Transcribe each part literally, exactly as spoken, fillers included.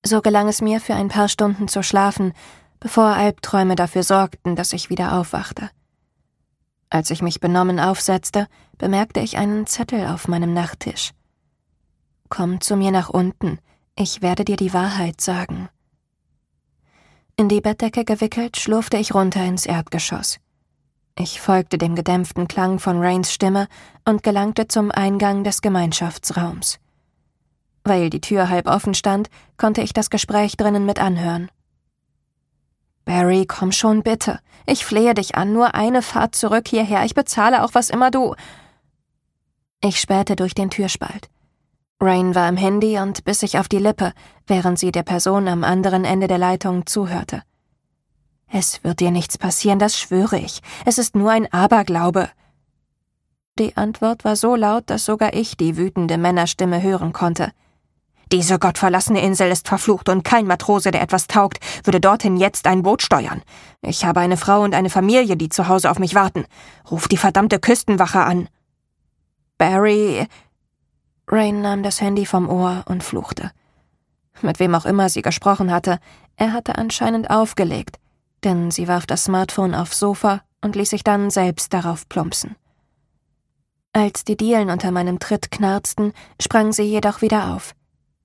So gelang es mir, für ein paar Stunden zu schlafen, bevor Albträume dafür sorgten, dass ich wieder aufwachte. Als ich mich benommen aufsetzte, bemerkte ich einen Zettel auf meinem Nachttisch. »Komm zu mir nach unten, ich werde dir die Wahrheit sagen.« In die Bettdecke gewickelt, schlurfte ich runter ins Erdgeschoss. Ich folgte dem gedämpften Klang von Rains Stimme und gelangte zum Eingang des Gemeinschaftsraums. Weil die Tür halb offen stand, konnte ich das Gespräch drinnen mit anhören. »Barry, komm schon bitte. Ich flehe dich an, nur eine Fahrt zurück hierher. Ich bezahle auch, was immer du...« Ich spähte durch den Türspalt. Rain war am Handy und biss sich auf die Lippe, während sie der Person am anderen Ende der Leitung zuhörte. »Es wird dir nichts passieren, das schwöre ich. Es ist nur ein Aberglaube.« Die Antwort war so laut, dass sogar ich die wütende Männerstimme hören konnte. »Diese gottverlassene Insel ist verflucht und kein Matrose, der etwas taugt, würde dorthin jetzt ein Boot steuern. Ich habe eine Frau und eine Familie, die zu Hause auf mich warten. Ruf die verdammte Küstenwache an.« »Barry...« Rain nahm das Handy vom Ohr und fluchte. Mit wem auch immer sie gesprochen hatte, er hatte anscheinend aufgelegt, denn sie warf das Smartphone aufs Sofa und ließ sich dann selbst darauf plumpsen. Als die Dielen unter meinem Tritt knarzten, sprang sie jedoch wieder auf.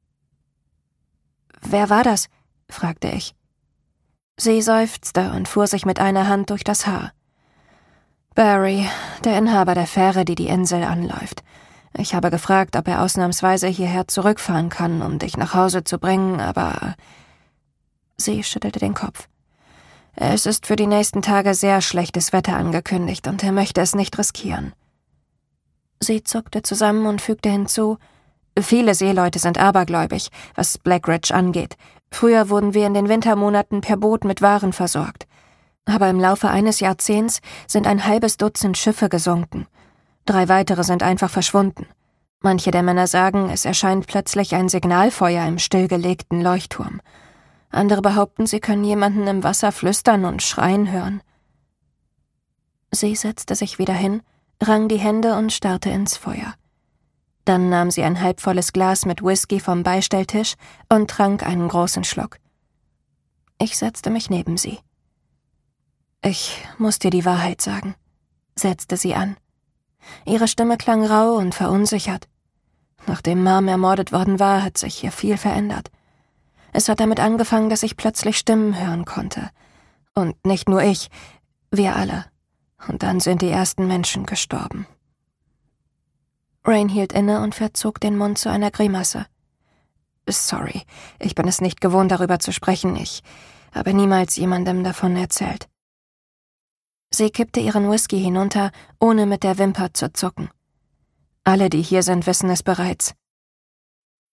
»Wer war das?« fragte ich. Sie seufzte und fuhr sich mit einer Hand durch das Haar. »Barry, der Inhaber der Fähre, die die Insel anläuft. Ich habe gefragt, ob er ausnahmsweise hierher zurückfahren kann, um dich nach Hause zu bringen, aber...« Sie schüttelte den Kopf. »Es ist für die nächsten Tage sehr schlechtes Wetter angekündigt und er möchte es nicht riskieren.« Sie zuckte zusammen und fügte hinzu, »Viele Seeleute sind abergläubig, was Blackridge angeht. Früher wurden wir in den Wintermonaten per Boot mit Waren versorgt. Aber im Laufe eines Jahrzehnts sind ein halbes Dutzend Schiffe gesunken. Drei weitere sind einfach verschwunden. Manche der Männer sagen, es erscheint plötzlich ein Signalfeuer im stillgelegten Leuchtturm. Andere behaupten, sie können jemanden im Wasser flüstern und schreien hören.« Sie setzte sich wieder hin, rang die Hände und starrte ins Feuer. Dann nahm sie ein halbvolles Glas mit Whisky vom Beistelltisch und trank einen großen Schluck. Ich setzte mich neben sie. »Ich muss dir die Wahrheit sagen«, setzte sie an. Ihre Stimme klang rau und verunsichert. Nachdem Mom ermordet worden war, hat sich hier viel verändert. Es hat damit angefangen, dass ich plötzlich Stimmen hören konnte. Und nicht nur ich, wir alle. Und dann sind die ersten Menschen gestorben.« Rain hielt inne und verzog den Mund zu einer Grimasse. »Sorry, ich bin es nicht gewohnt, darüber zu sprechen. Ich habe niemals jemandem davon erzählt.« Sie kippte ihren Whisky hinunter, ohne mit der Wimper zu zucken. »Alle, die hier sind, wissen es bereits.